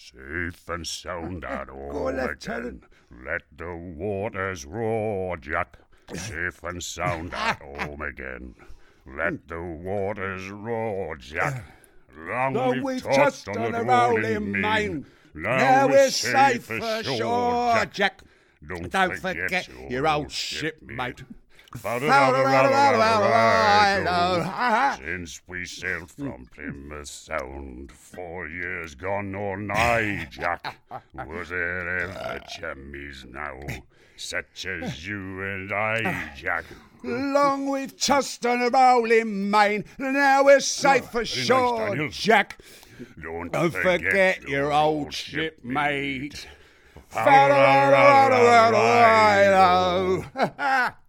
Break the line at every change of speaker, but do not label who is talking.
Safe and sound at home
Go on,
again.
Lieutenant.
Let the waters roar, Jack. Safe and sound at home again. Let the waters roar, Jack. Long
we've touched on the rolling main.
Now we're safe
ashore,
ashore,
Jack.
Don't
forget your old shipmate.
Since we sailed from Plymouth Sound 4 years gone or nigh, Jack, was there ever chummies now, such as you and I, Jack?
Long we've tossed on a rolling main, now we're safe ashore,
Daniel.
Jack.
Don't
forget your old shipmate.
Fa-la-la-la-la-la-la-la.